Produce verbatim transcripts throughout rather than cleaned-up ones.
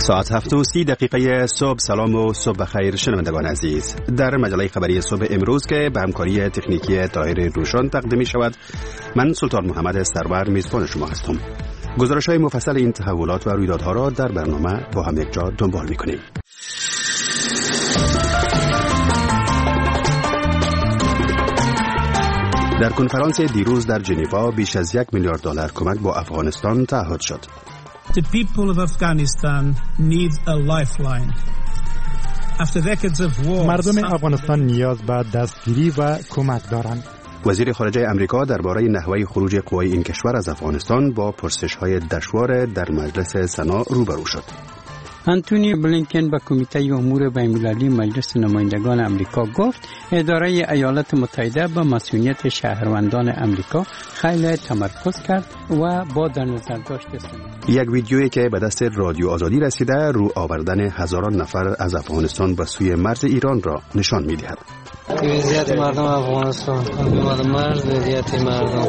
ساعت هفت و سی دقیقه صبح. سلام و صبح بخیر شنوندگان عزیز. در مجله خبری صبح امروز که به همکاری تکنیکی طاهر روشن تقدیم می شود، من سلطان محمد سرور میزبان شما هستم. گزارش های مفصل این تحولات و رویدادها را در برنامه با هم یک جا دنبال می کنیم. در کنفرانس دیروز در ژنو بیش از یک میلیارد دلار کمک با افغانستان تعهد شد. The people of Afghanistan need a lifeline. After decades of war, مردم افغانستان نیاز به دستگیری و کمک دارند. وزیر خارجه امریکا درباره نحوه خروج قوای این کشور از افغانستان با پرسش‌های دشوار در مجلس سنا روبرو شد. آنتونی بلینکن به کمیته امور بین‌المللی مجلس نمایندگان امریکا گفت اداره ایالات متحده به مسئولیت شهروندان امریکا خیلی تمرکز کرد و با در نظر داشت یک ویدیویی که به دست رادیو آزادی رسیده رو آوردن هزاران نفر از افغانستان به سوی مرز ایران را نشان می‌دهد. وضعیت مردم افغانستان، مرز وضعیت مردم.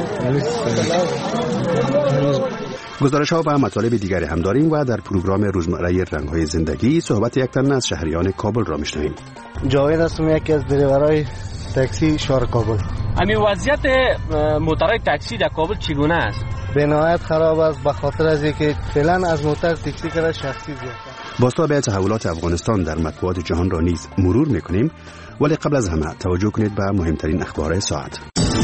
گزارش ها و مطالب دیگری هم داریم و در پروگرام روزمره رنگ های زندگی صحبت یک تن از شهریان کابل را میشنویم. جاوید هستم، یکی از دریورای تاکسی شهر کابل. همین وضعیت موترهای تاکسی در کابل چگونه است؟ به نهایت خراب است، به خاطر از اینکه فعلا از موتر تاکسی کرده شخصی زیاد. بازتاب به تحولات افغانستان در مطبوعات جهان را نیز مرور میکنیم، ولی قبل از همه توجه کنید به مهمترین اخبار ساعت.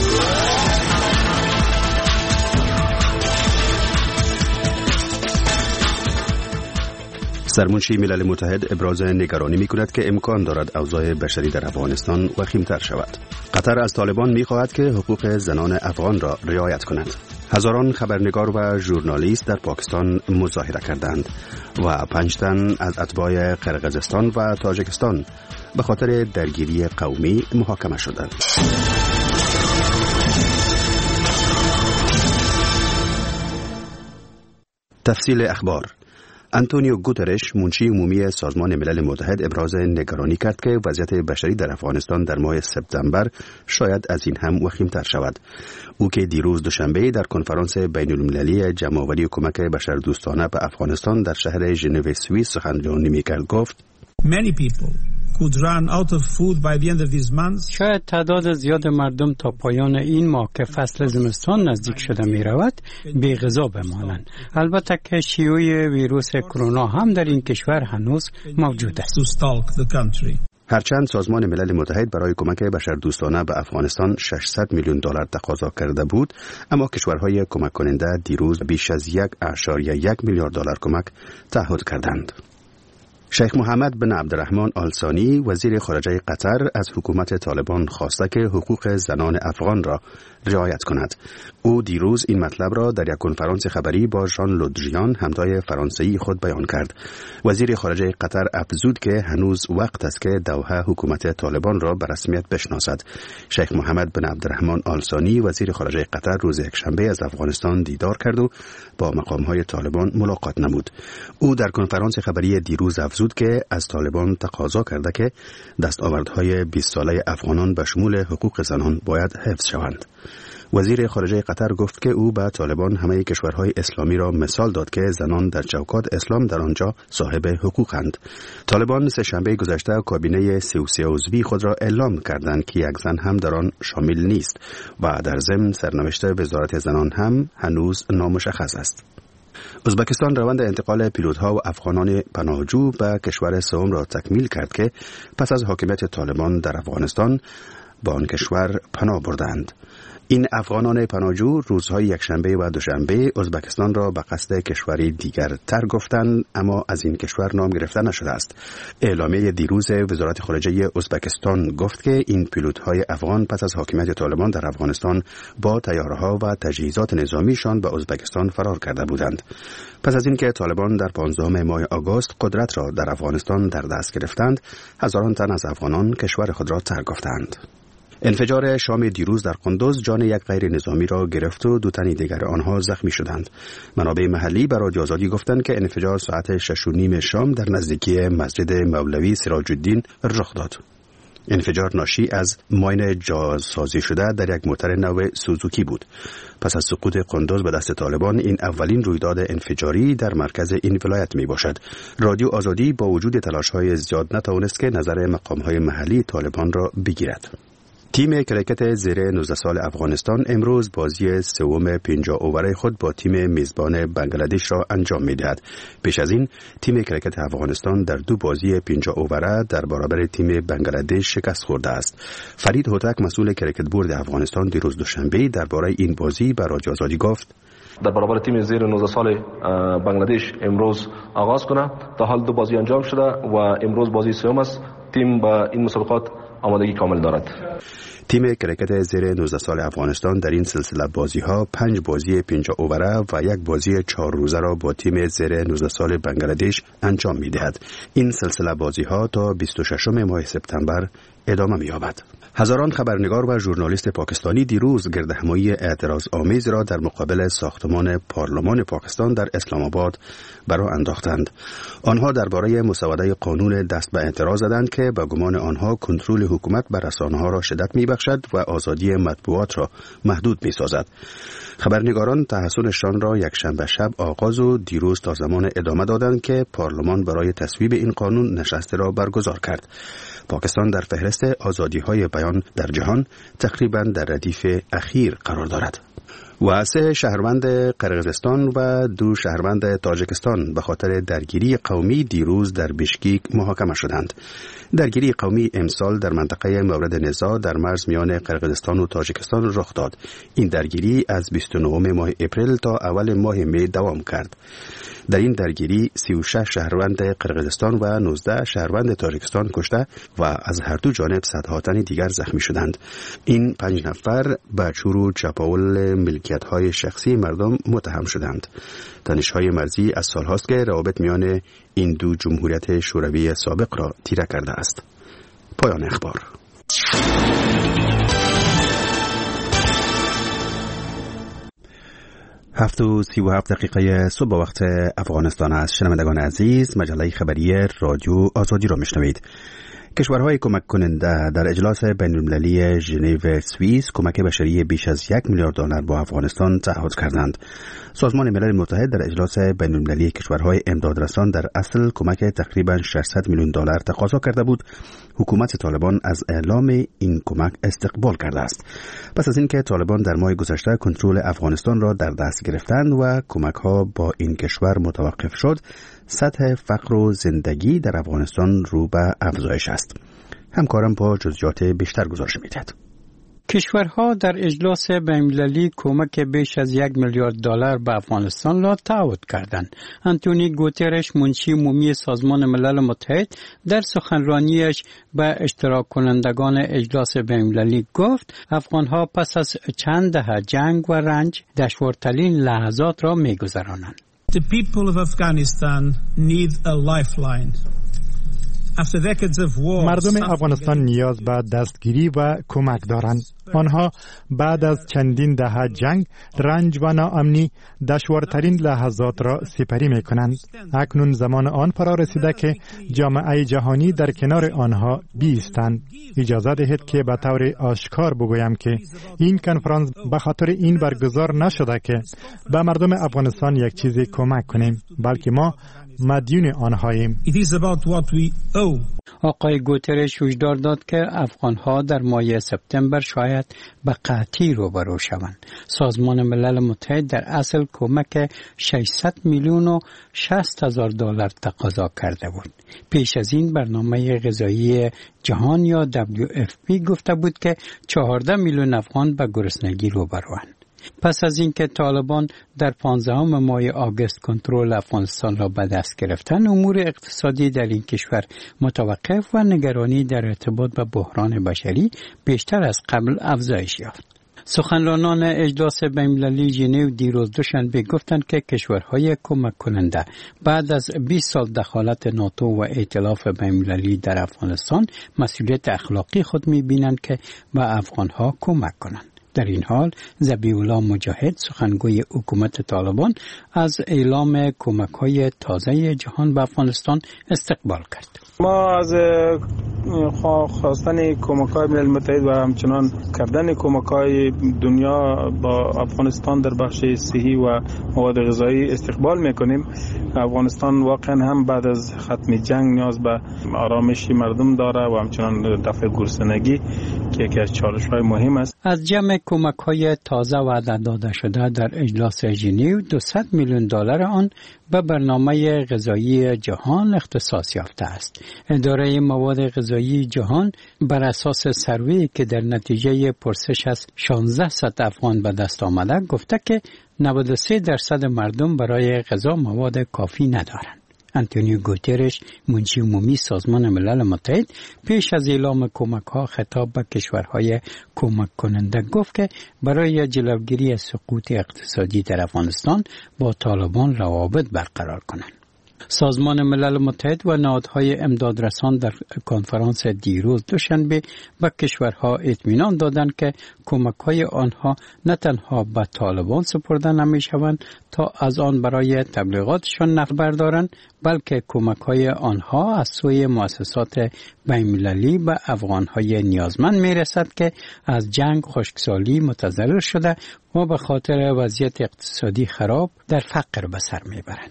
سرمنشی ملل متحد ابراز نگرانی می‌کند که امکان دارد اوضاع بشری در افغانستان وخیم‌تر شود. قطر از طالبان می‌خواهد که حقوق زنان افغان را رعایت کنند. هزاران خبرنگار و ژورنالیست در پاکستان مظاهره کردند و پنج تن از اتباع قرقیزستان و تاجیکستان به خاطر درگیری قومی محاکمه شدند. تفصیل اخبار. آنتونیو گوترش، منشی عمومی سازمان ملل متحد، ابراز نگرانی کرد که وضعیت بشری در افغانستان در ماه سپتامبر شاید از این هم وخیم‌تر شود. او که دیروز دوشنبه در کنفرانس بین‌المللی جمع‌آوری کمک بشردوستانه به افغانستان در شهر ژنو سوئیس سخنرانی می‌کرد گفت: Many people could run out of food by the end of this month. شاید تعداد زیاد مردم تا پایان این ماه که فصل زمستان نزدیک شده می رود بی غذا بمانند. البته که شیوع ویروس کرونا هم در این کشور هنوز موجود است. هرچند سازمان ملل متحد برای کمک بشردوستانه به افغانستان ششصد میلیون دلار تقاضا کرده بود، اما کشورهای کمک کننده دیروز بیش از یک اشاریه یک میلیارد دلار کمک تعهد کردند. شیخ محمد بن عبدالرحمن آل ثانی، وزیر خارجه قطر، از حکومت طالبان خواسته که حقوق زنان افغان را رعایت کند. او دیروز این مطلب را در یک کنفرانس خبری با ژان لودریان، همتای فرانسوی خود بیان کرد. وزیر خارجه قطر افزود که هنوز وقت است که دوحه حکومت طالبان را به رسمیت بشناسد. شیخ محمد بن عبدالرحمن آل ثانی، وزیر خارجه قطر، روز یکشنبه از افغانستان دیدار کرد و با مقام‌های طالبان ملاقات نمود. او در کنفرانس خبری دیروز افزود که از طالبان تقاضا کرده که دستاوردهای بیست ساله افغانان به شمول حقوق زنان باید حفظ شوند. وزیر خارجه قطر گفت که او به طالبان همه کشورهای اسلامی را مثال داد که زنان در چوکات اسلام در آنجا صاحب حقوقند. طالبان سه شنبه گذشته کابینه سی و سه عضوی خود را اعلام کردند که یک زن هم در آن شامل نیست و در ضمن سرنوشت وزارت زنان هم هنوز نامشخص است. ازبکستان روند انتقال پیلوت‌ها و افغانان پناهجو به کشور سوم را تکمیل کرد که پس از حاکمیت طالبان در افغانستان به آن کشور پناه بردند. این افغانان پناهجو روزهای یکشنبه و دوشنبه ازبکستان را به قصد کشوری دیگر تر گفتند، اما از این کشور نام گرفته نشده است. اعلامیه دیروز وزارت خارجه ازبکستان گفت که این پیلوت‌های افغان پس از حاکمیت طالبان در افغانستان با طیاره‌ها و تجهیزات نظامیشان به ازبکستان فرار کرده بودند. پس از اینکه طالبان در پانزدهم ماه آگوست قدرت را در افغانستان در دست گرفتند، هزاران تن از افغانان کشور خود را ترک گفتند. انفجار شام دیروز در قندوز جان یک غیر نظامی را گرفت و دو تن دیگر آنها زخمی شدند. منابع محلی به رادیو آزادی گفتند که انفجار ساعت شش و نیم شام در نزدیکی مسجد مولوی سراج الدین رخ داد. انفجار ناشی از ماین جاسازی شده در یک موتر نو سوزوکی بود. پس از سقوط قندوز به دست طالبان این اولین رویداد انفجاری در مرکز این ولایت می باشد. رادیو آزادی با وجود تلاش‌های زیاد نتوانست که نظر مقام‌های محلی طالبان را بگیرد. تیم کرکت زیر نوزده سال افغانستان امروز بازی سوم پنجاه اووره خود با تیم میزبان بنگلادش را انجام می‌دهد. پیش از این تیم کرکت افغانستان در دو بازی پنجاه اووره در برابر تیم بنگلادش شکست خورده است. فرید هوتک مسئول کرکت بورد افغانستان دیروز دوشنبه درباره این بازی به رادیو آزادی گفت: در برابر تیم زیر نوزده سال بنگلادش امروز آغاز کنه. تا حال دو بازی انجام شده و امروز بازی سوم است. تیم با این مسابقات آمادگی کامل دارد. تیم کرکت زیر نوزده سال افغانستان در این سلسله بازی ها پنج بازی پنجاه اووره و یک بازی چهار روزه را با تیم زیر نوزده سال بنگلادش انجام می دهد. این سلسله بازی ها تا بیست و ششم ماه سپتامبر ادامه می یابد. هزاران خبرنگار و ژورنالیست پاکستانی دیروز گردهمایی اعتراض آمیز را در مقابل ساختمان پارلمان پاکستان در اسلام آباد برا انداختند. آنها درباره مسوده قانون دست به اعتراض زدند که به گمان آنها کنترل حکومت بر رسانه‌ها را شدت می‌بخشد و آزادی مطبوعات را محدود می‌سازد. خبرنگاران تحصنشان را یک شنبه شب آغاز و دیروز تا زمان ادامه دادند که پارلمان برای تصویب این قانون نشست را برگزار کرد. پاکستان در فهرست آزادی‌های بیان در جهان تقریباً در ردیف اخیر قرار دارد. و سه شهروند قرقیزستان و دو شهروند تاجیکستان به خاطر درگیری قومی دیروز در بشکیک محاکمه شدند. درگیری قومی امسال در منطقه مورد نزاع در مرز میان قرقیزستان و تاجیکستان رخ داد. این درگیری از بیست و نهم ماه اپریل تا اول ماه می دوام کرد. در این درگیری سی و شش شهروند قرقیزستان و نوزده شهروند تاجیکستان کشته و از هر دو جانب صدها تن دیگر زخمی شدند. این پنج نفر به چور و چپاول ملکیت‌های شخصی مردم متهم شدند. دانش‌های مرزی از سال‌هاست که روابط میان این دو جمهوریت شوروی سابق را تیره کرده است. پایان اخبار. هفت و سی و هفت دقیقه صبح وقت افغانستان است. شنوندگان عزیز، مجله خبری رادیو آزادی را میشنوید. کشورهای کمک کننده در اجلاس بین‌المللی ژنو سوئیس کمک بشری بیش از یک میلیارد دلار با افغانستان تعهد کردند. سازمان ملل متحد در اجلاس بین‌المللی کشورهای امدادرسان در اصل کمک تقریباً ششصد میلیون دلار تقاضا کرده بود. حکومت طالبان از اعلام این کمک استقبال کرده است. پس از اینکه طالبان در ماه گذشته کنترل افغانستان را در دست گرفتند و کمک‌ها با این کشور متوقف شد، سطح فقر و زندگی در افغانستان رو به افزایش است. همکارم با جزئیات بیشتر گزارش می‌دهد. کشورها در اجلاس بین‌المللی کمک بیش از یک میلیارد دلار به افغانستان را تعهد کردند. آنتونی گوترش، منشی عمومی سازمان ملل متحد، در سخنرانیش به اشتراک کنندگان اجلاس بین‌المللی گفت افغانها پس از چند دهه جنگ و رنج دشوارترین لحظات را می‌گذرانند. The people of Afghanistan need a lifeline. مردم افغانستان نیاز به دستگیری و کمک دارند. آنها بعد از چندین دهه جنگ، رنج و ناامنی دشوارترین لحظات را سپری می کنند. اکنون زمان آن فرا رسیده که جامعه جهانی در کنار آنها بیستند. اجازه دهید که به طور آشکار بگویم که این کنفرانس به خاطر این برگزار نشده که به مردم افغانستان یک چیزی کمک کنیم، بلکه ما مدیون آنهاییم. آقای گوترش هشدار داد که افغانها در ماه سپتامبر شاید به قحطی روبرو شوند. سازمان ملل متحد در اصل کمک ششصد میلیون و شصت هزار دلار تقاضا کرده بود. پیش از این برنامه غذایی جهان یا دبلیو اف پی گفته بود که چهارده میلیون افغان به گرسنگی روبروند. پس از اینکه طالبان در پانزدهم ماه آگوست کنترل افغانستان را به دست گرفتند، امور اقتصادی در این کشور متوقف و نگرانی در ارتباط با بحران بشری بیشتر از قبل افزایش یافت. سخنرانان اجلاس بین‌المللی ژنو دیروز دوشنبه گفتند که کشورهای کمک کننده بعد از بیست سال دخالت ناتو و ائتلاف بین‌المللی در افغانستان مسئولیت اخلاقی خود می‌بینند که به افغانها کمک کنند. در این حال ذبیح الله مجاهد، سخنگوی حکومت طالبان، از اعلام کمک‌های تازه جهان به افغانستان استقبال کرد. ما از خواستن کمک‌های ملل متحد و همچنان کردن کمک‌های دنیا با افغانستان در بخش صحی و مواد غذایی استقبال می‌کنیم. افغانستان واقعا هم بعد از ختم جنگ نیاز به آرامش مردم داره و همچنان دفع گرسنگی که یکی از چالش‌های مهم است. از جمع کمک‌های تازه وعده داده شده در اجلاس ژنو دویست میلیون دلار آن به برنامه غذایی جهان اختصاص یافته است. اداره مواد غذایی جهان بر اساس سروی که در نتیجه پرسش از شانزده افغان به دست آمده گفته که نود و سه درصد مردم برای غذا مواد کافی ندارند. انتونیو گوترش منشی عمومی سازمان ملل متحد پیش از اعلام کمک‌ها خطاب به کشورهای کمک کننده گفت که برای جلوگیری از سقوط اقتصادی در افغانستان با طالبان روابط برقرار کنند. سازمان ملل متحد و نهادهای امدادرسان در کنفرانس دیروز دوشنبه به کشورها اطمینان دادند که کمک‌های آنها نه تنها به طالبان سپرده نمی‌شوند تا از آن برای تبلیغاتشان نفع بردارند، بلکه کمک‌های آنها از سوی مؤسسات بین‌المللی به افغان‌های نیازمند می‌رسد که از جنگ خشکسالی متضرر شده و به خاطر وضعیت اقتصادی خراب در فقر به سر می‌برند.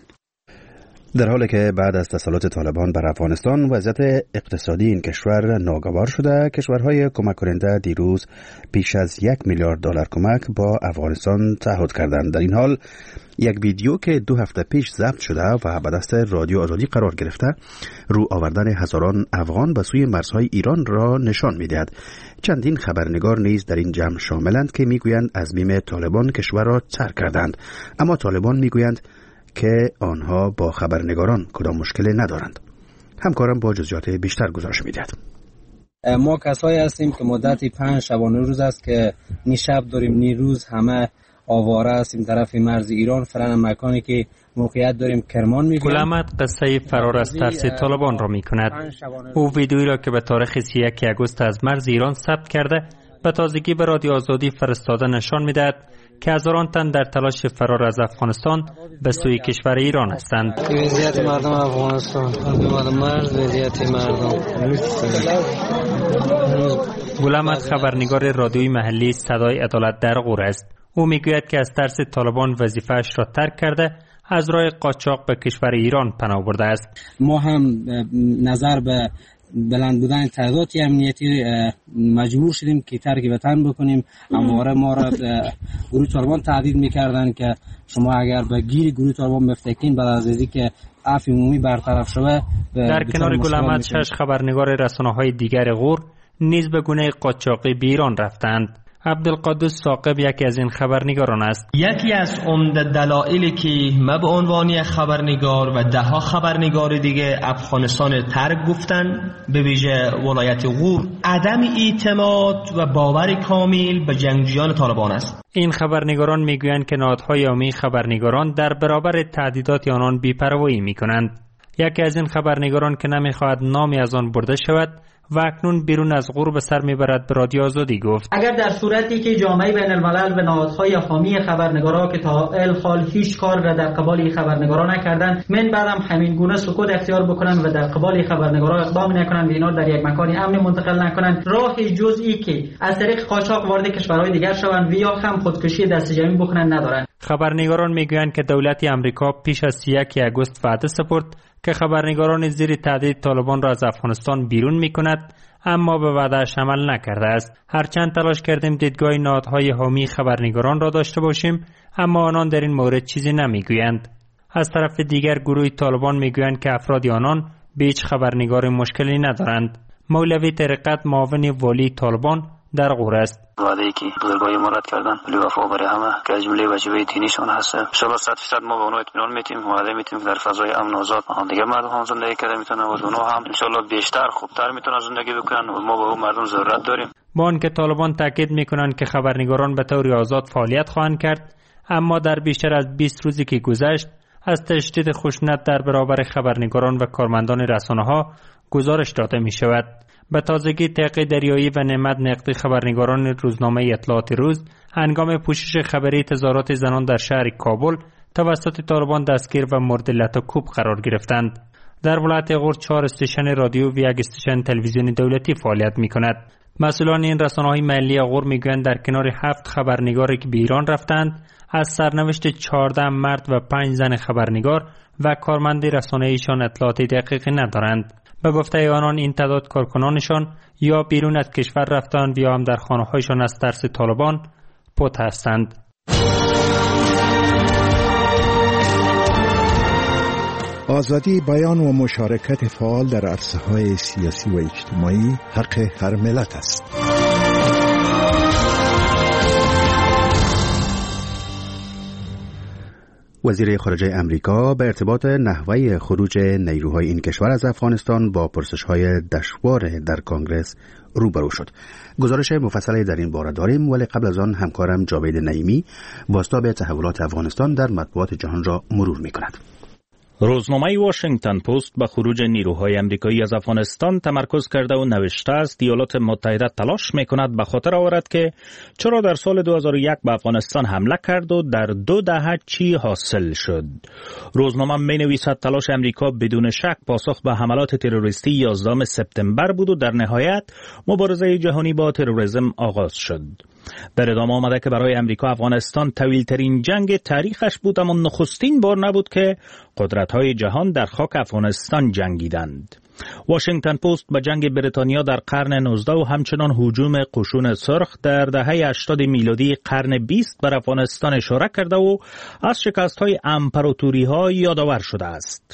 در حالی که بعد از تسلط طالبان بر افغانستان وضعیت اقتصادی این کشور ناگوار شده، کشورهای کمک کننده دیروز بیش از یک میلیارد دلار کمک با افغانستان تعهد کردند. در این حال یک ویدیو که دو هفته پیش ضبط شده و به دست رادیو آزادی قرار گرفته رو آوردن هزاران افغان به سوی مرزهای ایران را نشان می‌دهد. چندین خبرنگار نیز در این جمع شاملند که میگویند از بیم طالبان کشور را ترک کردند، اما طالبان میگویند که آنها با خبرنگاران کدام مشکلی ندارند. همکارم با جزئیات بیشتر گزارش می‌دهد. ما کسایی هستیم که مدتی پنج شبانه روز است که نی شب داریم نی روز همه آواره هستیم طرف مرز ایران. فلان مکانی که موقعیت داریم کرمان می‌گویم. گلامت قصه فرار از ترس طالبان را می‌کند. او ویدئویی را که به تاریخ سی و یک آگوست از مرز ایران ثبت کرده به تازگی به رادیو آزادی فرستاده نشان می‌دهد که هزاران تن در تلاش فرار از افغانستان به سوی کشور ایران هستند. وضعیت مردم افغانستان، مرز وضعیت مردم. گلامت خبرنگار رادیوی محلی صدای عدالت در غور است. او میگوید که از ترس طالبان وظیفه‌اش را ترک کرده از راه قاچاق به کشور ایران پناه برده است. ما هم نظر به بلند بودن تعهدات امنیتی مجبور شدیم که ترک وطن بکنیم. همواره ما را گروه طالبان تهدید میکردن که شما اگر به گیر گروه طالبان بفتکین بعد از اینکه که عفو عمومی برطرف شده. در کنار گلامت شش خبرنگار رسانه‌های دیگر غور نیز به گونه قاچاقی به ایران رفتند. عبدالقدوس ثاقب یکی از این خبرنگاران است. یکی از عمده دلایلی که ما به عنوان خبرنگار و ده ها خبرنگار دیگه افغانستان ترک گفتن، به ویژه ولایت غور، عدم اعتماد و باور کامل به جنگجویان طالبان است. این خبرنگاران میگویند که نهادهای عمومی خبرنگاران در برابر تهدیدات آنان بی‌پروایی میکنند. یکی از این خبرنگاران که نمیخواهد نامی از آن برده شود و اکنون بیرون از غور به سر میبرد به رادیو آزادی گفت: اگر در صورتی که جامعه بین الملل و نهادهای حامی خبرنگارا که تا الحال هیچ کار را در قبال خبرنگارا نکردند، من بعدم همین گونه سکوت اختیار بکنن و در قبال خبرنگارا اقدام نکنن و اینا در یک مکان امن منتقل نکنن، راه جزئی که از طریق قاچاق وارد کشورهای دیگر شوند و یا هم خودکشی دست جمعی بکنن ندارند. خبرنگاران میگویند که دولت آمریکا پیش از سی و یک آگوست وعده سپرد که خبرنگاران زیر تهدید طالبان را از افغانستان بیرون می‌کند، اما به وعده‌اش عمل نکرده است. هرچند تلاش کردیم دیدگاه نهادهای حامی خبرنگاران را داشته باشیم، اما آنان در این مورد چیزی نمیگویند. از طرف دیگر گروه طالبان میگویند که افراد آنان به هیچ خبرنگار مشکلی ندارند. مولوی طریقت معاون والی طالبان در غور است. وعده‌ای که بزرگای ما رد کردن ولی وفا برای همه که از جمله واجبه دینیشون هست. ان شاء الله صد درصد ما به اونها اطمینان میتیم، وعده میتیم که در فضای امن و آزاد دیگه مردم هم زندگی کنن، میتونن و اونها هم ان شاء الله بیشتر خوبتر میتونن زندگی بکنن و ما به اون مردم ضرورت داریم. با آنکه طالبان تاکید میکنند که خبرنگاران به طور آزاد فعالیت خواهند کرد، اما در بیشتر از بیست روزی که گذشت از تشدید خشونت در برابر خبرنگاران و کارمندان رسانه‌ها گزارش داده میشود. به تازگی طیق دریایی و نعمت نقدی خبرنگاران روزنامه اطلاعات روز هنگام پوشش خبری تظاهرات زنان در شهر کابل توسط طالبان دستگیر و مورد لط و کوب قرار گرفتند. در ولایت غور چهار استیشن رادیو و یک استیشن تلویزیون دولتی فعالیت می‌کند. مسئولان این رسانه‌های محلی غور میگویند در کنار هفت خبرنگاری که به ایران رفتند، از سرنوشت چهارده مرد و پنج زن خبرنگار و کارمند رسانه ایشان اطلاعات دقیقی ندارند. به گفته آنان این تعداد کارکنانشان یا بیرون از کشور رفتند یا هم در خانه‌هایشان از ترس طالبان پت هستند. آزادی بیان و مشارکت فعال در عرصه‌های سیاسی و اجتماعی حق هر ملت است. وزیر خارجه امریکا به ارتباط نحوه خروج نیروهای این کشور از افغانستان با پرسش‌های دشوار در کانگرس روبرو شد. گزارش مفصلی در این باره داریم، ولی قبل از آن همکارم جاوید نعیمی بازتاب تحولات افغانستان در مطبوعات جهان را مرور می‌کند. روزنامه واشنگتن پست به خروج نیروهای امریکایی از افغانستان تمرکز کرده و نوشته است ایالات متحده تلاش میکند به خاطر آورد که چرا در سال دو هزار و یک به افغانستان حمله کرد و در دو دهه چی حاصل شد. روزنامه می نویسد تلاش امریکا بدون شک پاسخ به حملات تروریستی یازدهم سپتامبر بود و در نهایت مبارزه جهانی با تروریسم آغاز شد. در ادامه آمده که برای امریکا افغانستان طویل‌ترین جنگ تاریخش بود، اما نخستین بار نبود که قدرت‌های جهان در خاک افغانستان جنگیدند. واشنگتن پست به جنگ بریتانیا در قرن نوزدهم و همچنان هجوم قشون سرخ در دهه هشتاد میلادی قرن بیست بر افغانستان اشاره کرده و از شکست‌های امپراتوری‌ها یادآور شده است.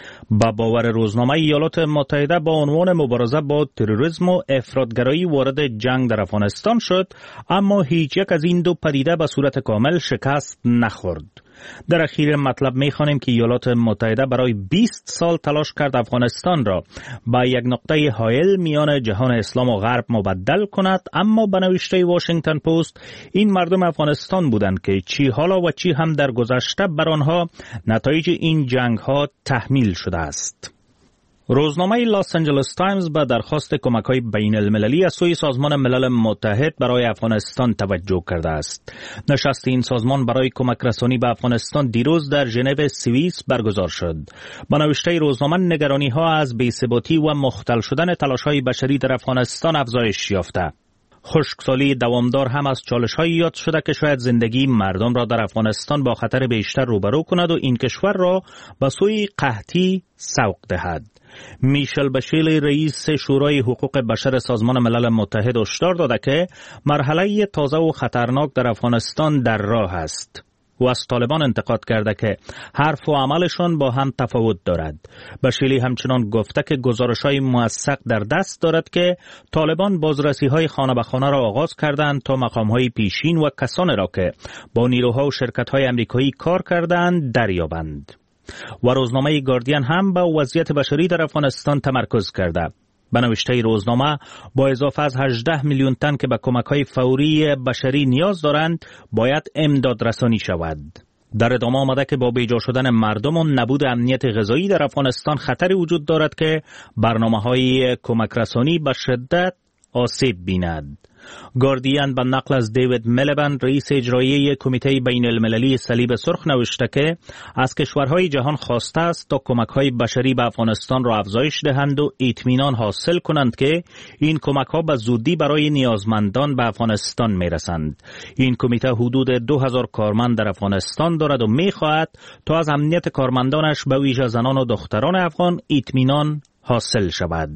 با باور روزنامه ایالات متحده با عنوان مبارزه با تروریسم و افراطگرایی وارد جنگ در افغانستان شد، اما هیچ یک از این دو پدیده به صورت کامل شکست نخورد. در اخیر مطلب می‌خوانیم که ایالات متحده برای بیست سال تلاش کرد افغانستان را به یک نقطه حائل میان جهان اسلام و غرب مبدل کند، اما به نوشته واشنگتن پست این مردم افغانستان بودند که چی حالا و چی هم در گذشته بر آنها نتایج این جنگ‌ها تحمیل شده است. روزنامه لاس آنجلس تایمز به درخواست کمک‌های بین المللی از سوی سازمان ملل متحد برای افغانستان توجه کرده است. نشست این سازمان برای کمک رسانی به افغانستان دیروز در ژنو سوئیس برگزار شد. با نوشته روزنامه نگرانی‌ها از بی‌ثباتی و مختل شدن تلاش‌های بشری در افغانستان افزایش یافته. خشکسالی دوامدار هم از چالش‌های یاد شده که شاید زندگی مردم را در افغانستان با خطر بیشتر روبرو کند و این کشور را به سوی قحطی سوق دهد. میشل بشیل رئیس شورای حقوق بشر سازمان ملل متحد هشدار داده که مرحله تازه و خطرناک در افغانستان در راه است. و از طالبان انتقاد کرده که حرف و عملشان با هم تفاوت دارد. بشیلی همچنان گفته که گزارش‌های موثق در دست دارد که طالبان بازرسی‌های خانه به خانه را آغاز کردند تا مقام‌های پیشین و کسانی را که با نیروها و شرکت‌های آمریکایی کار کردند دریابند. و روزنامه گاردین هم به وضعیت بشری در افغانستان تمرکز کرده. به نوشته روزنامه با اضافه از هجده میلیون تن که به کمک‌های فوری بشری نیاز دارند باید امداد رسانی شود. در ادامه آمده که با بیجا شدن مردم و نبود امنیت غذایی در افغانستان خطری وجود دارد که برنامه‌های کمک رسانی به شدت آسیب بیند. گاردین به نقل از دیوید ملیبند رئیس اجرایی کمیته بین المللی صلیب سرخ نوشته که از کشورهای جهان خواسته است تا کمک‌های بشری به افغانستان را افزایش دهند و اطمینان حاصل کنند که این کمک‌ها به زودی برای نیازمندان به افغانستان می‌رسند. این کمیته حدود دو هزار کارمند در افغانستان دارد و می‌خواهد تا از امنیت کارمندانش به ویژه زنان و دختران افغان اطمینان حاصل شود.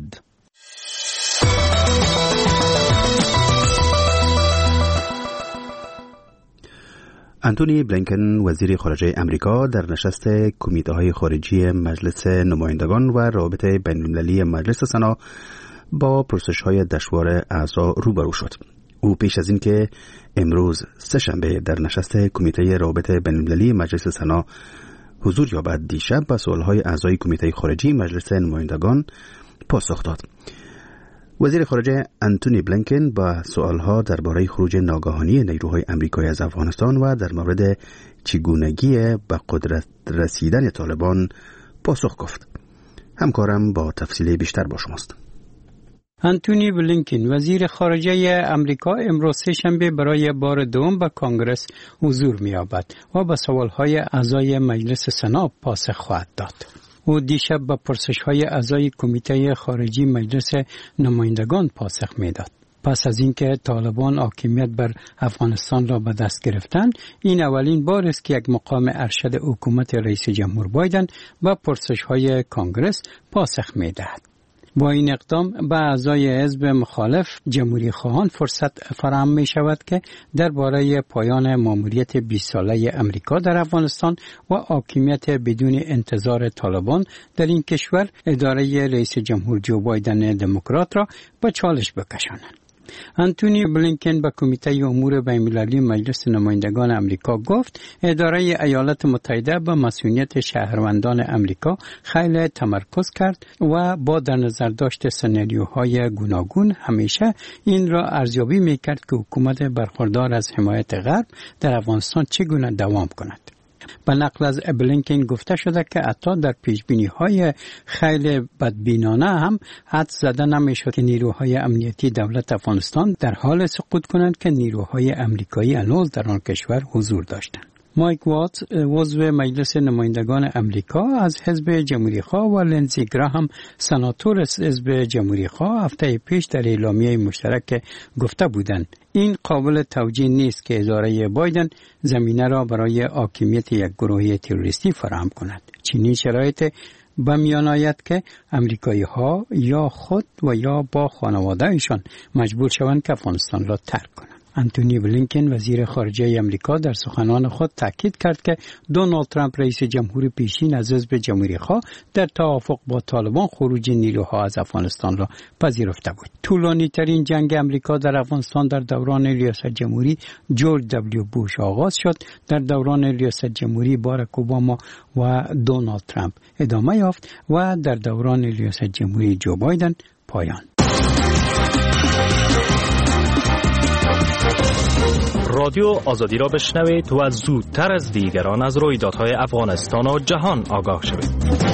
انتونی بلینکن وزیر خارجه امریکا در نشست کمیته‌های خارجی مجلس نمایندگان و روابط بین‌المللی مجلس سنا با پرسش‌های دشوار اعضا روبرو شد. او پیش از این که امروز سه‌شنبه در نشست کمیته روابط بین‌المللی مجلس سنا حضور یابد، دیشب به سوال‌های اعضای کمیته خارجی مجلس نمایندگان پاسخ داد. وزیر خارجه انتونی بلینکن با سوالها درباره خروج ناگهانی نیروهای آمریکایی از افغانستان و در مورد چگونگی به قدرت رسیدن طالبان پاسخ گفت. همکارم با تفصیل بیشتر با شماست. انتونی بلینکن وزیر خارجه امریکا امروز سه‌شنبه برای بار دوم به کانگرس حضور می‌یابد و به سوال‌های اعضای مجلس سنا پاسخ خواهد داد. او دیشب به پرسش‌های اعضای کمیته خارجی مجلس نمایندگان پاسخ میداد. پس از اینکه طالبان حاکمیت بر افغانستان را به دست گرفتند، این اولین بار است که یک مقام ارشد حکومت رئیس جمهور بایدن به پرسش‌های کانگرس پاسخ میدهد. با این اقدام به اعضای حزب مخالف جمهوری خواهان فرصت فراهم می شود که درباره پایان ماموریت بیست ساله امریکا در افغانستان و حاکمیت بدون انتظار طالبان در این کشور اداره رئیس جمهور جو بایدن دموکرات را به چالش بکشانند. انتونی بلینکن به کمیته امور بین‌المللی مجلس نمایندگان امریکا گفت اداره ایالات متحده به مسئولیت شهروندان امریکا خیلی تمرکز کرد و با در نظر داشت سناریوهای گوناگون همیشه این را ارزیابی میکرد که حکومت برخوردار از حمایت غرب در افغانستان چگونه دوام کند. به نقل از بلینکن گفته شده که حتی در پیشبینی‌های خیلی بدبینانه هم حد زده نمی‌شد که نیروهای امنیتی دولت افغانستان در حال سقوط کنند که نیروهای امریکایی هنوز در آن کشور حضور داشتند. مایک واتس عضو مجلس نمایندگان امریکا از حزب جمهوری‌خواه و لنزی گراهام سناتور از حزب جمهوری‌خواه هفته پیش در اعلامیه مشترک گفته بودند این قابل توجیه نیست که اداره بایدن زمینه را برای حاکمیت یک گروه تروریستی فراهم کند. چنین شرایط به میان آید که امریکایی ها یا خود و یا با خانواده‌شان مجبور شوند که افغانستان را ترک کنند. انتونی بلینکن وزیر خارجه امریکا در سخنان خود تاکید کرد که دونالد ترامپ رئیس جمهور پیشین از حزب جمهوری‌خواه در توافق با طالبان خروج نیروها از افغانستان را پذیرفته بود. طولانی ترین جنگ امریکا در افغانستان در دوران ریاست جمهوری جورج دبلیو بوش آغاز شد، در دوران ریاست جمهوری باراک اوباما و دونالد ترامپ ادامه یافت و در دوران ریاست جمهوری جو بایدن پایان. رادیو آزادی را بشنوید و زودتر از دیگران از رویدادهای افغانستان و جهان آگاه شوید.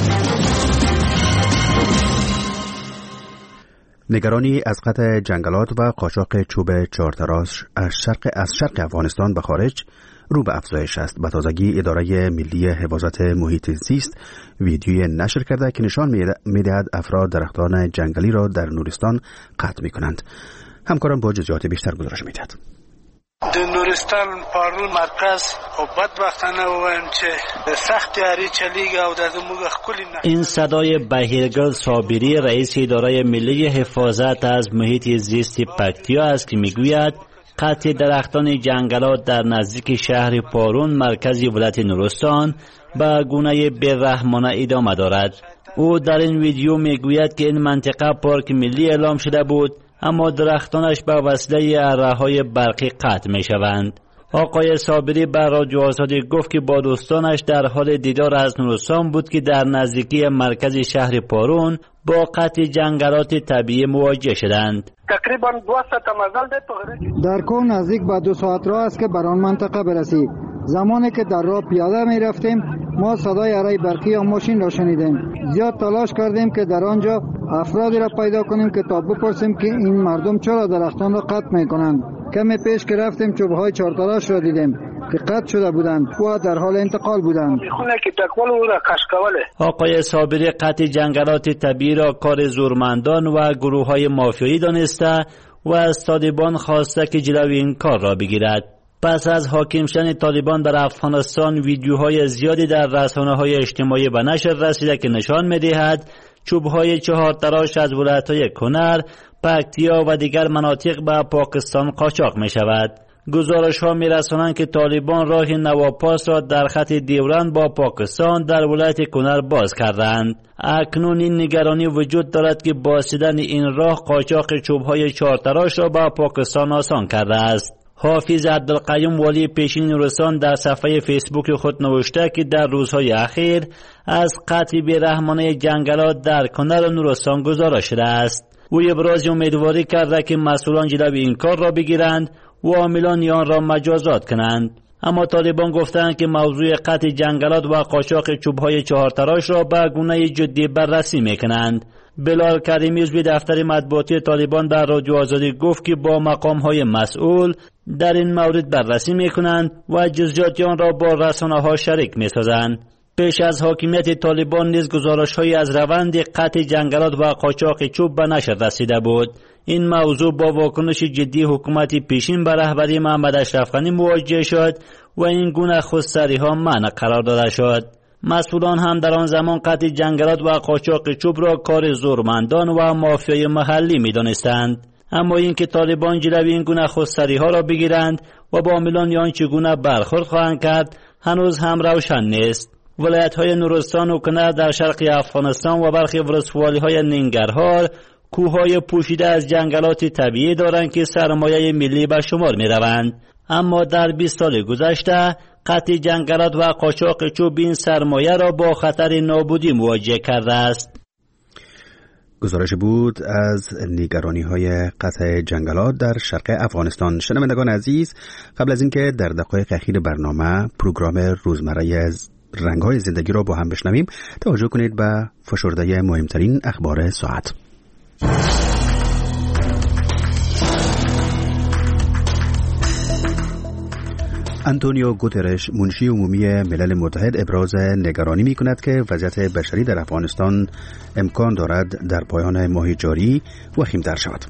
نگرانی از قطع جنگلات و قاچاق چوب چهارتراش از شرق از شرق افغانستان به خارج رو به افزایش است. به تازگی اداره ملی حفاظت محیط زیست ویدیوی نشر کرده که نشان می‌دهد افراد درختان جنگلی را در نورستان قطع می‌کنند. همکاران با جزئیات بیشتر گزارش می‌دهند. د نورستان پارون مرکز او بدبختانه وایم چې سخت یاری چلیږي او د زموږ خپل این صدای بهیرگل صابری رئیس اداره ملی حفاظت از محیط زیست پکتیا است که میگوید قطع درختان جنگلات در نزدیک شهر پارون مرکز ولایت نورستان به گونه بی‌رحمانه ادامه دارد. او در این ویدیو میگوید که این منطقه پارک ملی اعلام شده بود اما درختانش به وسیله اره‌های برقی قطع می شوند. آقای صابری بر رادیو آزادی گفت که با دوستانش در حال دیدار از نورستان بود که در نزدیکی مرکز شهر پارون با قطع جنگلات طبیعی مواجه شدند. تقریبا دویست مزل ده در کو نزدیک به دو ساعت راه است که بر آن منطقه برسید. زمانی که در راه پیاده می رفتیم ما صدای اره برقی یا ماشین را شنیدیم. زیاد تلاش کردیم که در آنجا افرادی را پیدا کنیم که تا بپرسیم که این مردم چرا درختان را قطع می کنند. کمی پیش که رفتیم چوبهای چهارتراش را دیدیم که قطع شده بودند و در حال انتقال بودند. آقای صابری قطع جنگلات طبیعی را کار زورمندان و گروه‌های مافیایی دانسته و از طالبان خواسته که جلوی این کار را بگیرد. پس از حاکم شدن طالبان در افغانستان ویدیوهای زیادی در رسانه‌های اجتماعی به نشر رسیده که نشان می‌دهد چوب‌های چهار تراش از ولایت‌های کنر، پکتیا و دیگر مناطق به پاکستان قاچاق می‌شود. گزارش‌ها می‌رسانند که طالبان راه نواپاس را در خط دیورند با پاکستان در ولایت کنر باز کردند. اکنون این نگرانی وجود دارد که بازدیدن این راه قاچاق چوب‌های چهار تراش را به پاکستان آسان کرده است. حافظ عبدالقیوم والی پیشین نورستان در صفحه فیسبوک خود نوشته که در روزهای اخیر از قطع بی‌رحمانه جنگلات در کنر نورستان گزارش شده است. او ابراز امیدواری کرده که مسئولان جلوی این کار را بگیرند و عاملان آن را مجازات کنند. اما طالبان گفتند که موضوع قطع جنگلات و قاچاق چوب‌های چهار تراش را به گونه جدی بررسی می‌کنند. بلال کریمی عضو دفتر مطبوعاتی طالبان در رادیو آزادی گفت که با مقام‌های مسئول در این مورد بررسی می‌کنند و جزئیات آن را با رسانه‌ها شریک می‌سازند. پیش از حاکمیت طالبان نیز گزارش‌های از روند قطع جنگلات و قاچاق چوب به نشر رسیده بود. این موضوع با واکنش جدی حکومت پیشین به رهبری محمد اشرف غنی مواجه شد و این گونه خودسری‌ها منع قرار داده شد. مسئولان هم در آن زمان قطع جنگلات و قاچاق چوب را کار زورمندان و مافیای محلی می‌دانستند. اما اینکه طالبان جلوی این گونه خودسری‌ها را بگیرند و با عاملان آن چگونه برخورد خواهند کرد هنوز هم روشن نیست. ولایت‌های نورستان و کنر در شرق افغانستان و برخی ولسوالی‌های ننگرهار کوههای پوشیده از جنگلات طبیعی دارند که سرمایه ملی به شمار می‌روند. اما در بیست سال گذشته قطع جنگلات و قاچاق چوب این سرمایه را با خطر نابودی مواجه کرده است. گزارش بود از نگرانی‌های قطع جنگلات در شرق افغانستان. شنوندگان عزیز، قبل از اینکه در دقایق اخیر برنامه پروگرام روزمره از رنگ‌های زندگی را با هم بشنویم، توجه کنید به فشرده مهمترین اخبار ساعت. آنتونیو گوترش، منشی عمومی ملل متحد، ابراز نگرانی می کند که وضعیت بشری در افغانستان امکان دارد در پایان ماه جاری وخیم‌تر شود.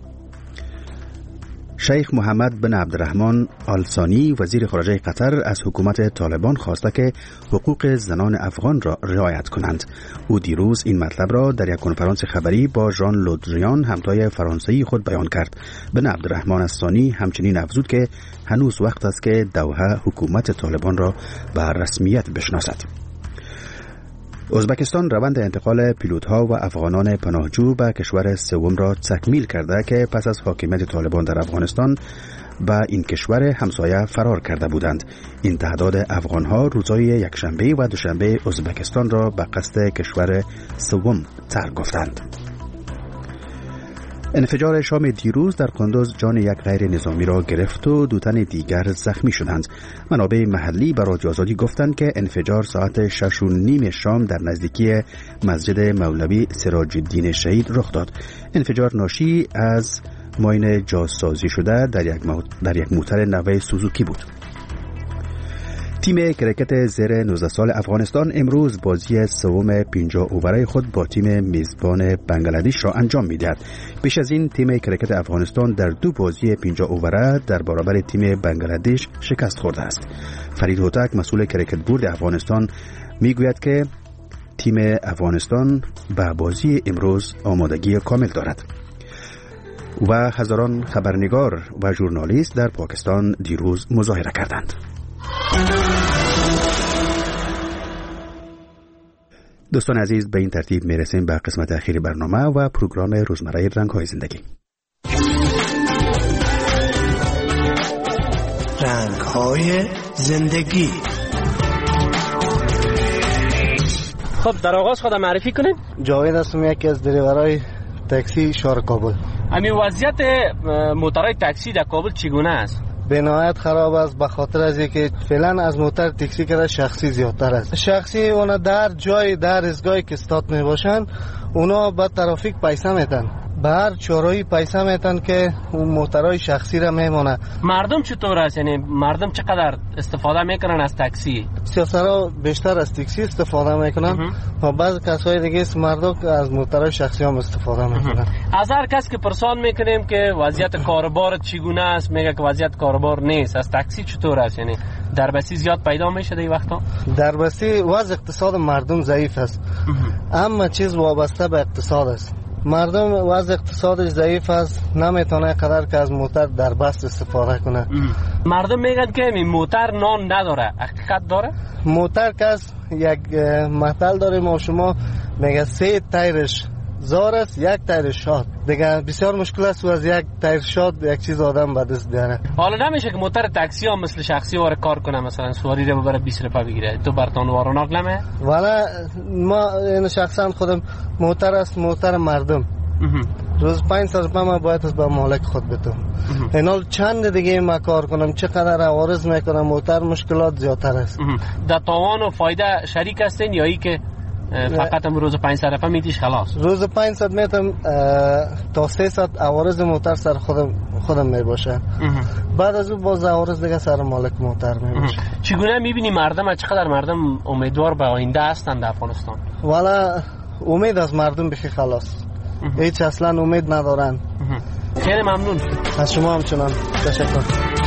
شیخ محمد بن عبدالرحمن آل ثانی، وزیر خارجه قطر، از حکومت طالبان خواسته که حقوق زنان افغان را رعایت کنند. او دیروز این مطلب را در یک کنفرانس خبری با ژان لودریان، همتای فرانسوی خود، بیان کرد. بن عبدالرحمن آل ثانی همچنین افزود که هنوز وقت است که دوحه حکومت طالبان را به رسمیت بشناسد. ازبکستان روند انتقال پیلوت‌ها و افغانان پناهجو به کشور سوم را تکمیل کرده که پس از حاکمیت طالبان در افغانستان به این کشور همسایه فرار کرده بودند. این تعداد افغان‌ها روزهای یکشنبه و دوشنبه ازبکستان را به قصد کشور سوم ترک گفتند. انفجار شام دیروز در قندوز جان یک غیر نظامی را گرفت و دو تن دیگر زخمی شدند. منابع محلی به رادیو آزادی گفتند که انفجار ساعت شش و نیم شام در نزدیکی مسجد مولوی سراج الدین شهید رخ داد. انفجار ناشی از ماین جاسازی شده در یک در یک موتر نوع سوزوکی بود. تیم کرکت زیر نوزده سال افغانستان امروز بازی سوم پنجاه اووره خود با تیم میزبان بنگلادش را انجام می‌دهد. پیش از این تیم کرکت افغانستان در دو بازی پنجاه اووره در برابر تیم بنگلادش شکست خورده است. فرید هوتک، مسئول کرکت بورد افغانستان، میگوید که تیم افغانستان به بازی امروز آمادگی کامل دارد. و هزاران خبرنگار و ژورنالیست در پاکستان دیروز مظاهره کردند. دوستان عزیز، به این ترتیب میرسیم به قسمت اخیر برنامه و پروگرام روزمره رنگ‌های زندگی. رنگ‌های زندگی. خب در آغاز خودم معرفی کنید. جاوید هستم، یکی از دریورای تاکسی شهر کابل. امی وضعیت موترهای تاکسی در کابل چگونه است؟ به نهایت خراب است، به خاطر از اینکه فعلا از موتر تاکسی کرده شخصی زیادتر است. شخصی اونا در جای در ایستگاهی که استاد می باشن اونا با ترافیک پیسه میتن، به هر چهارراه پیسه میتن که اون موترهای شخصی را میمونه. مردم چطور است؟ یعنی مردم چقدر استفاده میکنن از تاکسی؟ سیاسرها بیشتر از تاکسی استفاده میکنن و بعض کسای دیگه است مردم از موترهای شخصی هم استفاده میکنن. از هر کس که پرسان میکنیم که وضعیت کاروبار چگونه است، میگه که وضعیت کاروبار نیست. از تاکسی چطور است؟ یعنی دربستی زیاد پیدا میشه در این وقتا؟ دربستی وضع اقتصاد مردم ضعیف است. اما چیز وابسته به اقتصاد است. مردم وضع اقتصادش ضعیف است، نمیتونه قدر که از موتر در بست استفاده کنه. مردم میگن که این موتر نان نداره، حقیقت داره؟ موتر کس یک مثل داره ما شما میگه سه تایرش زار است، یک تایر شاد. دیگه بسیار مشکل است و از یک تایر شاد یک چیز آدم به دست بیاره. حالا نمیشه که موتر تاکسی ها مثل شخصی واره کار کنه، مثلا سواری رو ببره بیست روپیه بگیره، تو برتون واروناک نمه؟ والا ما این شخصا خودم موتر است، موتر مردم روز پنجصد روپیه ما باید از به مالک خود بدم. اینال چند دیگه ما کار کنم، چقدر عوارض میکنم، موتر مشکلات زیادتر است. در تاوان و فایده شریک هستین یا ای که فقط هم روز پانصد میتیش خلاص؟ روز پانصد میتم تا سیصد عوارض موتر سر خودم خودم میباشه. بعد از اون باز عوارض دیگه سر مالک موتر میباشه. چگونه میبینی مردم چقدر مردم امیدوار به آینده هستند در افغانستان؟ والا امید از مردم بخی خلاص، هیچ اصلا امید ندارن. خیلی ممنون از شما همچنان. تشکر.